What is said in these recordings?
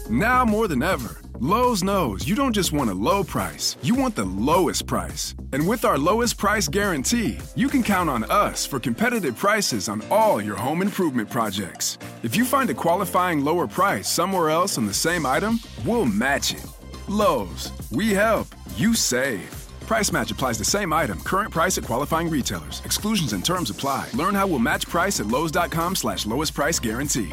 Now more than ever, Lowe's knows you don't just want a low price, you want the lowest price. And with our lowest price guarantee, you can count on us for competitive prices on all your home improvement projects. If you find a qualifying lower price somewhere else on the same item, we'll match it. Lowe's, we help, you save. Price match applies the same item. Current price at qualifying retailers. Exclusions and terms apply. Learn how we'll match price at lowes.com/lowest price guarantee.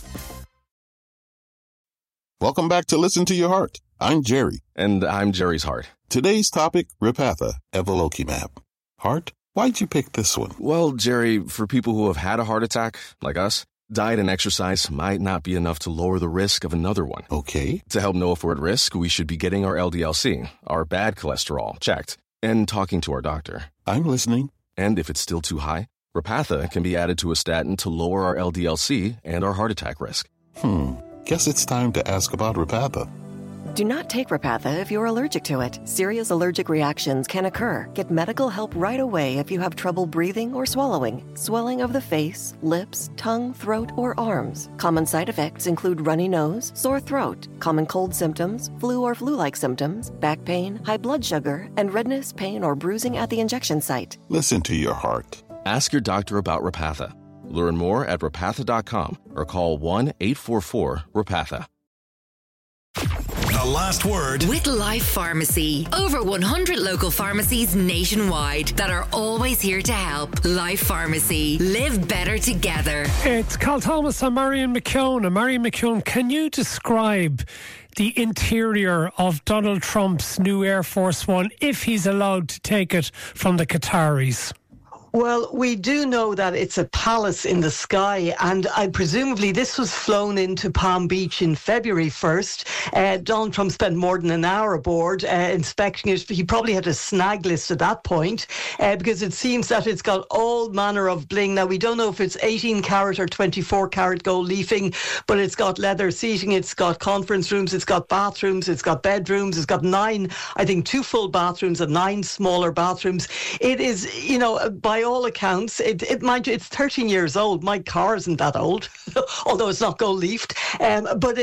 Welcome back to Listen to Your Heart. I'm Jerry. And I'm Jerry's heart. Today's topic, Repatha, Evolocumab. Heart? Why'd you pick this one? Well, Jerry, for people who have had a heart attack, like us, diet and exercise might not be enough to lower the risk of another one. Okay. To help know if we're at risk, we should be getting our LDL-C, our bad cholesterol, checked, and talking to our doctor. I'm listening. And if it's still too high, Repatha can be added to a statin to lower our LDL-C and our heart attack risk. Guess it's time to ask about Repatha. Do not take Repatha if you're allergic to it. Serious allergic reactions can occur. Get medical help right away if you have trouble breathing or swallowing, swelling of the face, lips, tongue, throat, or arms. Common side effects include runny nose, sore throat, common cold symptoms, flu or flu-like symptoms, back pain, high blood sugar, and redness, pain, or bruising at the injection site. Listen to your heart. Ask your doctor about Repatha. Learn more at repatha.com or call 1-844-REPATHA. The last word with Life Pharmacy. Over 100 local pharmacies nationwide that are always here to help. Life Pharmacy. Live better together. It's Carl Thomas and Marion McKeown. And Marion McKeown, can you describe the interior of Donald Trump's new Air Force One if he's allowed to take it from the Qataris? Well, we do know that it's a palace in the sky, and presumably this was flown into Palm Beach in February 1st. Donald Trump spent more than an hour aboard inspecting it. He probably had a snag list at that point because it seems that it's got all manner of bling. Now, we don't know if it's 18 carat or 24 carat gold leafing, but it's got leather seating, it's got conference rooms, it's got bathrooms, it's got bedrooms, it's got 9, I think 2 full bathrooms and 9 smaller bathrooms. It is, you know, by all accounts, mind you, it's 13 years old. My car isn't that old, although it's not gold leafed. But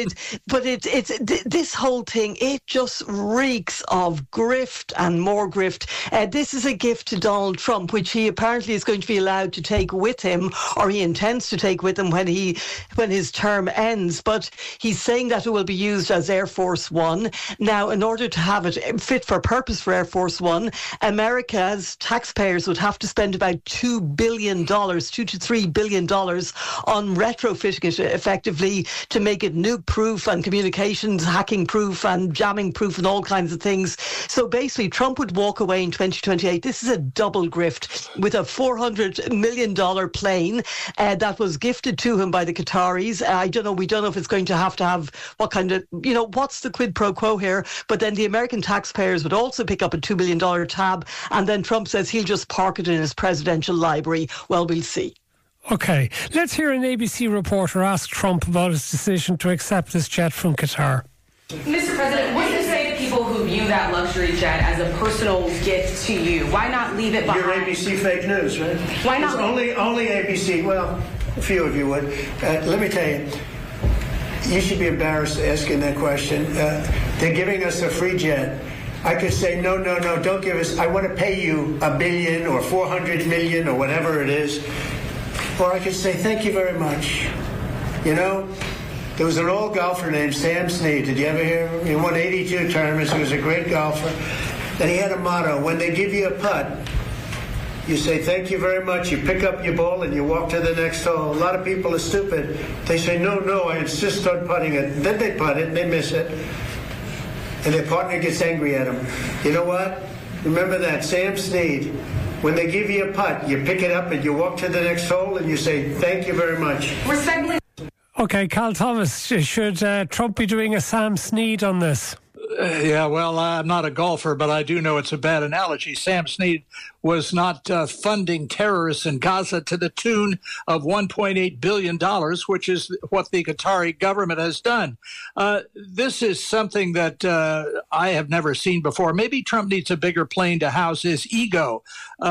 this whole thing, it just reeks of grift and more grift. This is a gift to Donald Trump, which he apparently is going to be allowed to take with him, or he intends to take with him when his term ends. But he's saying that it will be used as Air Force One. Now, in order to have it fit for purpose for Air Force One, America's taxpayers would have to spend about $2 billion, $2 to $3 billion on retrofitting it effectively to make it nuke-proof and communications hacking-proof and jamming-proof and all kinds of things. So basically, Trump would walk away in 2028. This is a double grift with a $400 million plane that was gifted to him by the Qataris. We don't know if it's going to have what kind of, what's the quid pro quo here? But then the American taxpayers would also pick up a $2 billion tab, and then Trump says he'll just park it in his presidential library. Well, we'll see. Okay, let's hear an ABC reporter ask Trump about his decision to accept this jet from Qatar. Mr. President, what do you say to people who view that luxury jet as a personal gift to you? Why not leave it behind? You're ABC fake news, right? Why not? Only ABC. Well, a few of you would. Let me tell you, you should be embarrassed asking that question. They're giving us a free jet. I could say, no, don't give us, I want to pay you $1 billion or $400 million or whatever it is. Or I could say, thank you very much. There was an old golfer named Sam Snead. Did you ever hear him? He won 82 tournaments. He was a great golfer. And he had a motto: when they give you a putt, you say, thank you very much. You pick up your ball and you walk to the next hole. A lot of people are stupid. They say, no, I insist on putting it. Then they putt it and they miss it. And their partner gets angry at them. You know what? Remember that, Sam Snead. When they give you a putt, you pick it up and you walk to the next hole and you say, thank you very much. Respectfully. Okay, Carl Thomas, should Trump be doing a Sam Snead on this? Yeah, well, I'm not a golfer, but I do know it's a bad analogy. Sam Snead was not funding terrorists in Gaza to the tune of $1.8 billion, which is what the Qatari government has done. This is something that I have never seen before. Maybe Trump needs a bigger plane to house his ego.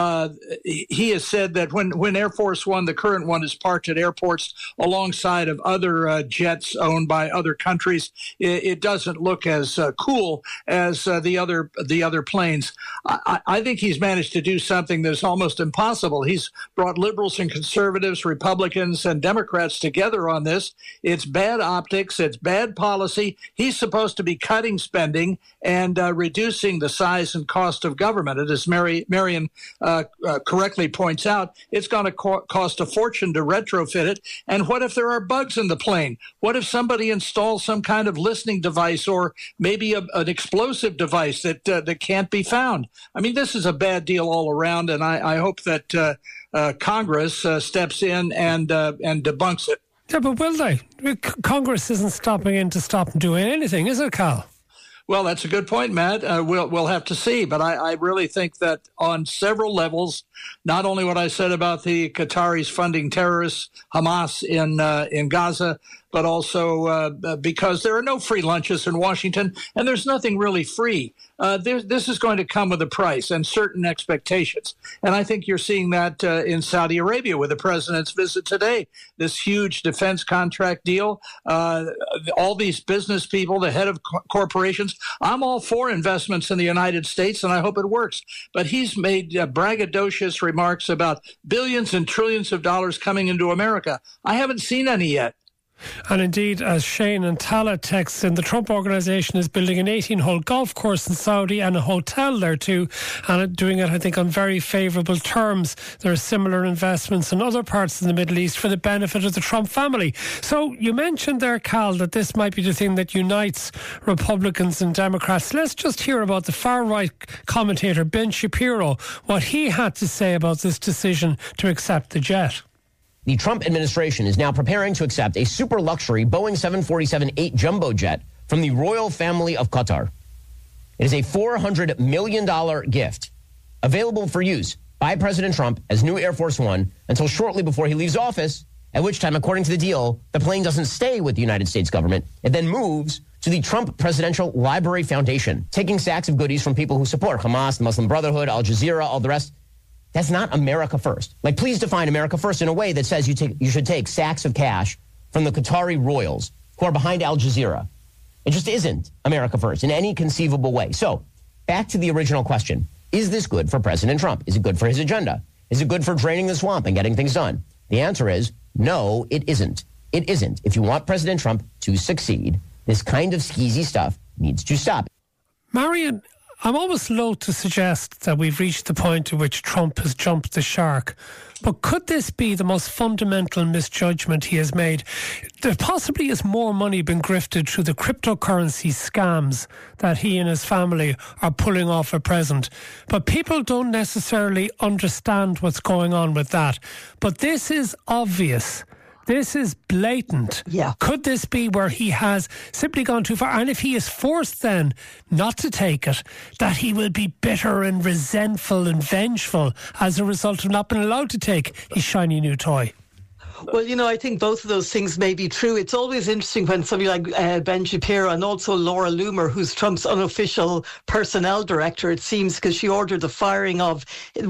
He has said that when Air Force One, the current one, is parked at airports alongside of other jets owned by other countries, it doesn't look as cool as the other planes. I think he's managed to do something that's almost impossible. He's brought liberals and conservatives, Republicans and Democrats together on this. It's bad optics. It's bad policy. He's supposed to be cutting spending and reducing the size and cost of government. And as Marion correctly points out, it's going to cost a fortune to retrofit it. And what if there are bugs in the plane? What if somebody installs some kind of listening device or maybe an explosive device that can't be found? I mean, this is a bad deal all around, and I hope that Congress steps in and debunks it. Yeah, but will they? Congress isn't stopping in to stop them doing anything, is it, Cal? Well, that's a good point, Matt. We'll have to see. But I really think that on several levels, not only what I said about the Qataris funding terrorists, Hamas in Gaza, but also because there are no free lunches in Washington, and there's nothing really free. This is going to come with a price and certain expectations. And I think you're seeing that in Saudi Arabia with the president's visit today, this huge defense contract deal, all these business people, the head of corporations. I'm all for investments in the United States, and I hope it works. But he's made braggadocious remarks about billions and trillions of dollars coming into America. I haven't seen any yet. And indeed, as Shane and Tala texts in, the Trump Organisation is building an 18-hole golf course in Saudi and a hotel there too, and doing it, I think, on very favourable terms. There are similar investments in other parts of the Middle East for the benefit of the Trump family. So you mentioned there, Cal, that this might be the thing that unites Republicans and Democrats. Let's just hear about the far-right commentator Ben Shapiro, what he had to say about this decision to accept the jet. The Trump administration is now preparing to accept a super luxury Boeing 747-8 jumbo jet from the royal family of Qatar. It is a $400 million gift available for use by President Trump as new Air Force One until shortly before he leaves office, at which time, according to the deal, the plane doesn't stay with the United States government. It then moves to the Trump Presidential Library Foundation, taking sacks of goodies from people who support Hamas, the Muslim Brotherhood, Al Jazeera, all the rest. That's not America first. Like, please define America first in a way that says you should take sacks of cash from the Qatari royals who are behind Al Jazeera. It just isn't America first in any conceivable way. So, back to the original question. Is this good for President Trump? Is it good for his agenda? Is it good for draining the swamp and getting things done? The answer is no, it isn't. It isn't. If you want President Trump to succeed, this kind of skeezy stuff needs to stop. Marion, I'm almost loath to suggest that we've reached the point at which Trump has jumped the shark. But could this be the most fundamental misjudgment he has made? There possibly is more money being grifted through the cryptocurrency scams that he and his family are pulling off at present. But people don't necessarily understand what's going on with that. But this is obvious. This is blatant. Yeah. Could this be where he has simply gone too far? And if he is forced then not to take it, that he will be bitter and resentful and vengeful as a result of not being allowed to take his shiny new toy? Well, you know, I think both of those things may be true. It's always interesting when somebody like Ben Shapiro and also Laura Loomer, who's Trump's unofficial personnel director, it seems, because she ordered the firing of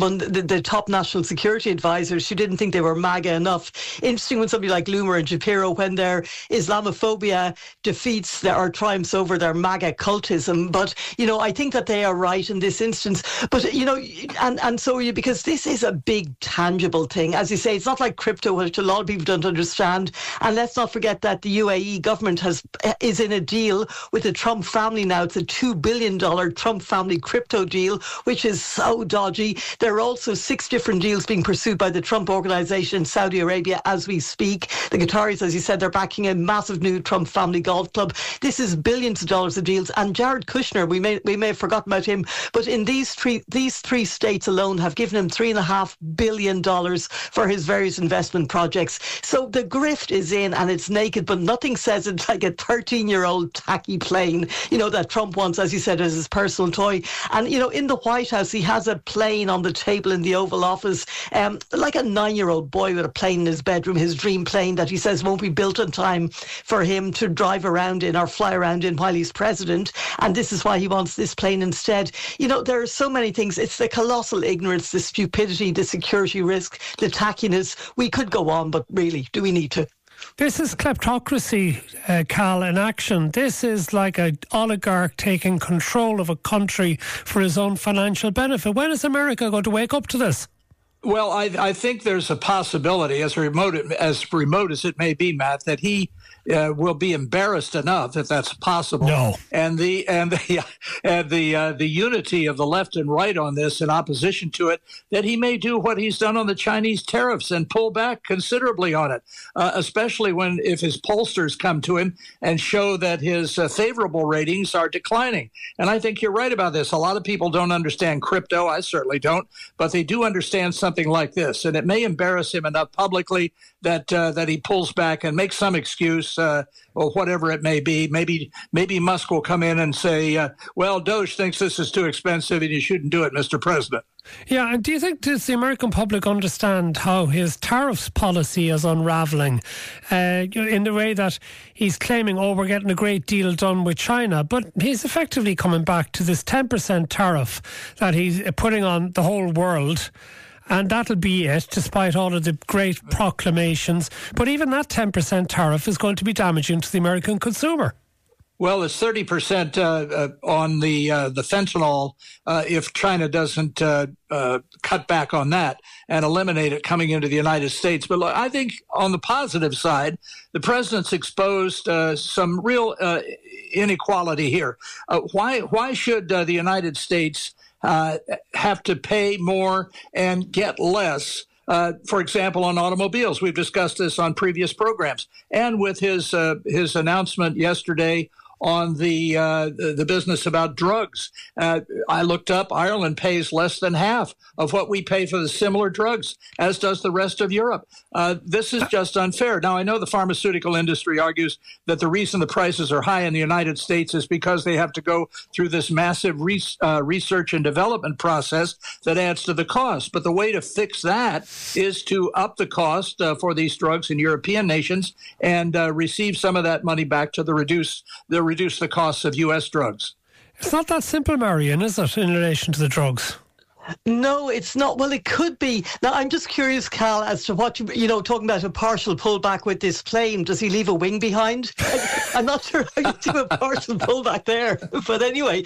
the top national security advisors. She didn't think they were MAGA enough. Interesting when somebody like Loomer and Shapiro, when their Islamophobia defeats or triumphs over their MAGA cultism. But, you know, I think that they are right in this instance. But, you know, and so because this is a big tangible thing. As you say, it's not like crypto, which a lot of people don't understand. And let's not forget that the UAE government is in a deal with the Trump family now. It's a $2 billion Trump family crypto deal, which is so dodgy. There are also 6 different deals being pursued by the Trump Organization in Saudi Arabia as we speak. The Qataris, as you said, they're backing a massive new Trump family golf club. This is billions of dollars of deals. And Jared Kushner, we may have forgotten about him, but in these three states alone have given him $3.5 billion for his various investment projects. projects. So the grift is in and it's naked, but nothing says it's like a 13-year-old tacky plane, that Trump wants, as you said, as his personal toy. And, in the White House, he has a plane on the table in the Oval Office, like a 9-year-old boy with a plane in his bedroom, his dream plane that he says won't be built in time for him to drive around in or fly around in while he's president. And this is why he wants this plane instead. There are so many things. It's the colossal ignorance, the stupidity, the security risk, the tackiness. We could go on, but really, do we need to? This is kleptocracy, Cal, in action. This is like an oligarch taking control of a country for his own financial benefit. When is America going to wake up to this? Well, I think there's a possibility, as remote as it may be, Matt, that he will be embarrassed enough that that's possible. No. And the unity of the left and right on this in opposition to it, that he may do what he's done on the Chinese tariffs and pull back considerably on it, especially if his pollsters come to him and show that his favorable ratings are declining. And I think you're right about this. A lot of people don't understand crypto. I certainly don't, but they do understand something like this. And it may embarrass him enough publicly that he pulls back and makes some excuse or whatever it may be. Maybe Musk will come in and say, well, Doge thinks this is too expensive and you shouldn't do it, Mr. President. Yeah, and do you think, does the American public understand how his tariffs policy is unravelling in the way that he's claiming, we're getting a great deal done with China, but he's effectively coming back to this 10% tariff that he's putting on the whole world. And that'll be it, despite all of the great proclamations. But even that 10% tariff is going to be damaging to the American consumer. Well, it's 30% on the fentanyl if China doesn't cut back on that and eliminate it coming into the United States. But look, I think on the positive side, the president's exposed some real inequality here. Why should the United States have to pay more and get less? For example, on automobiles, we've discussed this on previous programs, and with his announcement yesterday on the business about drugs. I looked up, Ireland pays less than half of what we pay for the similar drugs, as does the rest of Europe. This is just unfair. Now, I know the pharmaceutical industry argues that the reason the prices are high in the United States is because they have to go through this massive research and development process that adds to the cost. But the way to fix that is to up the cost for these drugs in European nations and receive some of that money back to reduce the costs of U.S. drugs. It's not that simple, Marion, is it, in relation to the drugs? No, it's not. Well, it could be. Now, I'm just curious, Cal, as to what talking about a partial pullback with this plane. Does he leave a wing behind? I'm not sure how you do a partial pullback there. But anyway,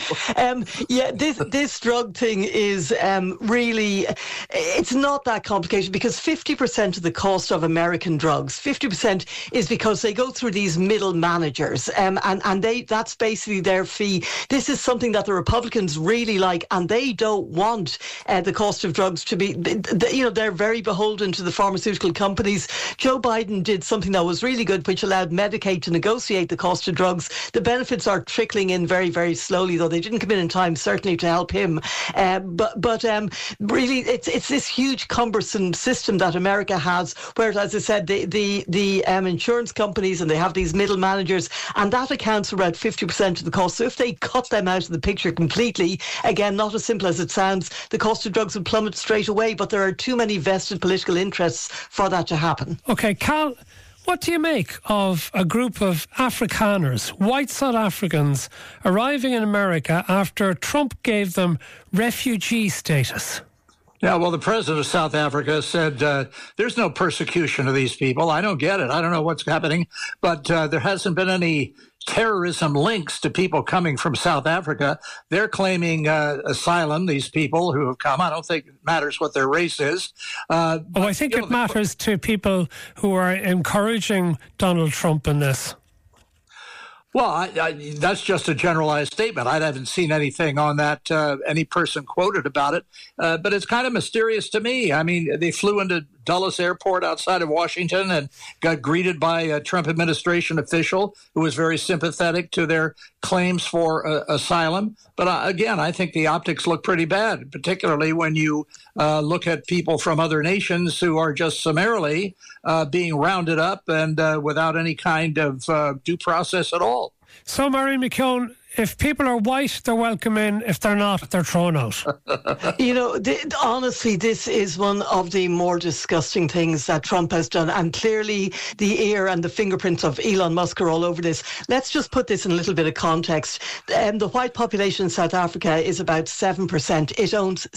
this drug thing is really, it's not that complicated because 50% of the cost of American drugs, 50% is because they go through these middle managers, and that's basically their fee. This is something that the Republicans really like, and they don't want the cost of drugs to be, they're very beholden to the pharmaceutical companies. Joe Biden did something that was really good, which allowed Medicaid to negotiate the cost of drugs. The benefits are trickling in very, very slowly, though they didn't come in time, certainly, to help him. But really, it's this huge, cumbersome system that America has, where, as I said, the insurance companies, and they have these middle managers, and that accounts for about 50% of the cost. So if they cut them out of the picture completely, again, not as simple as it sounds, the cost of drugs would plummet straight away, but there are too many vested political interests for that to happen. Okay, Cal, what do you make of a group of Afrikaners, white South Africans, arriving in America after Trump gave them refugee status? Yeah, well, the president of South Africa said there's no persecution of these people. I don't get it. I don't know what's happening, but there hasn't been any terrorism links to people coming from South Africa. They're claiming asylum, these people who have come. I don't think it matters what their race is. I think it matters to people who are encouraging Donald Trump in this. Well, that's just a generalized statement. I haven't seen anything on that, any person quoted about it. But it's kind of mysterious to me. I mean, they flew into Dulles Airport outside of Washington and got greeted by a Trump administration official who was very sympathetic to their claims for asylum. But again, I think the optics look pretty bad, particularly when you look at people from other nations who are just summarily being rounded up and without any kind of due process at all. So, Marion McKeown, if people are white, they're welcome in. If they're not, they're thrown out. Honestly, this is one of the more disgusting things that Trump has done. And clearly the ear and the fingerprints of Elon Musk are all over this. Let's just put this in a little bit of context. The white population in South Africa is about 7%. It owns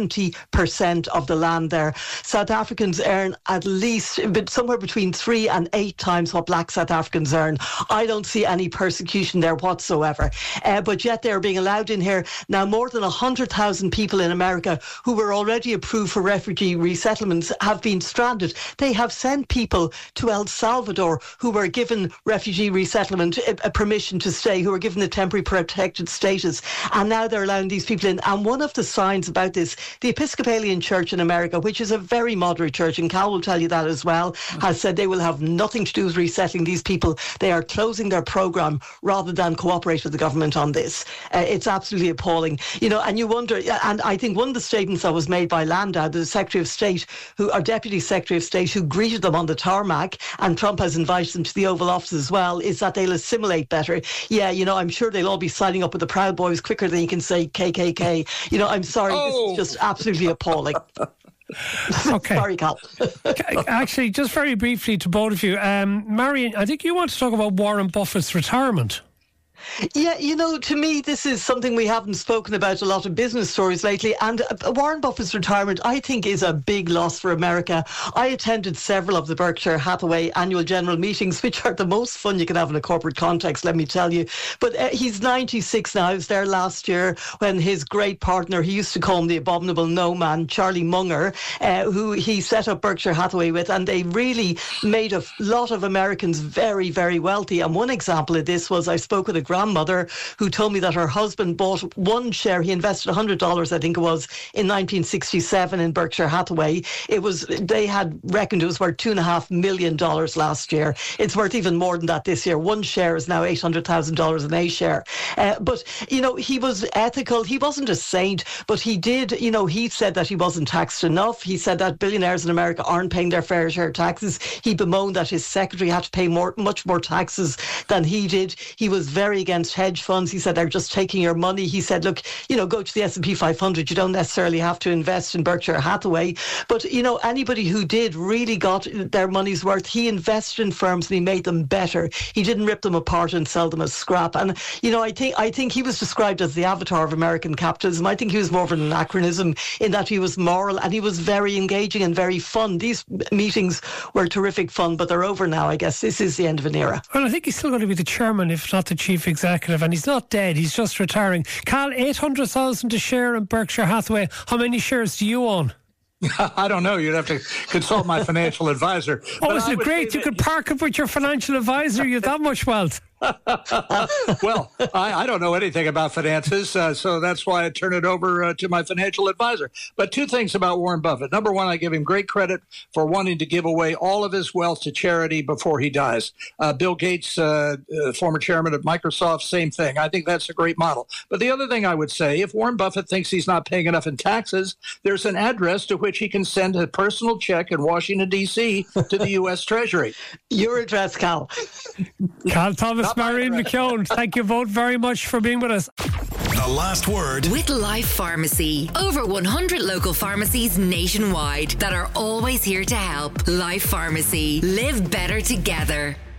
70% of the land there. South Africans earn at least somewhere between 3 and 8 times what black South Africans earn. I don't see any persecution there whatsoever. But yet they're being allowed in here. Now, more than 100,000 people in America who were already approved for refugee resettlements have been stranded. They have sent people to El Salvador who were given refugee resettlement permission to stay, who were given the temporary protected status. And now they're allowing these people in. And one of the signs about this, the Episcopalian Church in America, which is a very moderate church, and Cal will tell you that as well, has said they will have nothing to do with resettling these people. They are closing their program rather than cooperate with the government on this. It's absolutely appalling. And you wonder, and I think one of the statements that was made by Landau, the Secretary of State, our Deputy Secretary of State, who greeted them on the tarmac, and Trump has invited them to the Oval Office as well, is that they'll assimilate better. Yeah, I'm sure they'll all be signing up with the Proud Boys quicker than you can say KKK. I'm sorry, This is just absolutely appalling. Okay. Sorry, Cal. Actually, just very briefly to both of you, Marion, I think you want to talk about Warren Buffett's retirement. Yeah, to me, this is something we haven't spoken about a lot of business stories lately. And Warren Buffett's retirement, I think, is a big loss for America. I attended several of the Berkshire Hathaway annual general meetings, which are the most fun you can have in a corporate context, let me tell you. But he's 96 now. I was there last year when his great partner, he used to call him the abominable no man, Charlie Munger, who he set up Berkshire Hathaway with. And they really made a lot of Americans very, very wealthy. And one example of this was I spoke with a grandmother who told me that her husband bought one share. He invested $100, I think it was, in 1967 in Berkshire Hathaway. They had reckoned it was worth $2.5 million last year. It's worth even more than that this year. One share is now $800,000 an A share. But he was ethical. He wasn't a saint, but he did. He said that he wasn't taxed enough. He said that billionaires in America aren't paying their fair share of taxes. He bemoaned that his secretary had to pay much more taxes than he did. He was very against hedge funds. He said they're just taking your money. He said, look, go to the S&P 500. You don't necessarily have to invest in Berkshire Hathaway. But, anybody who did really got their money's worth. He invested in firms and he made them better. He didn't rip them apart and sell them as scrap. And, I think he was described as the avatar of American capitalism. I think he was more of an anachronism in that he was moral and he was very engaging and very fun. These meetings were terrific fun, but they're over now, I guess. This is the end of an era. Well, I think he's still going to be the chairman, if not the chief executive, and he's not dead, he's just retiring. Cal, 800,000 a share in Berkshire Hathaway. How many shares do you own? I don't know. You'd have to consult my financial advisor. Oh, isn't it great? You could park up with your financial advisor. You have that much wealth. Well, I don't know anything about finances, so that's why I turn it over to my financial advisor. But two things about Warren Buffett. Number one, I give him great credit for wanting to give away all of his wealth to charity before he dies. Bill Gates, former chairman of Microsoft, same thing. I think that's a great model. But the other thing I would say, if Warren Buffett thinks he's not paying enough in taxes, there's an address to which he can send a personal check in Washington, D.C. to the U.S. Treasury. Your address, Cal. Cal Thomas, Marion McKeown, thank you both very much for being with us. The last word with Life Pharmacy. Over 100 local pharmacies nationwide that are always here to help. Life Pharmacy. Live better together.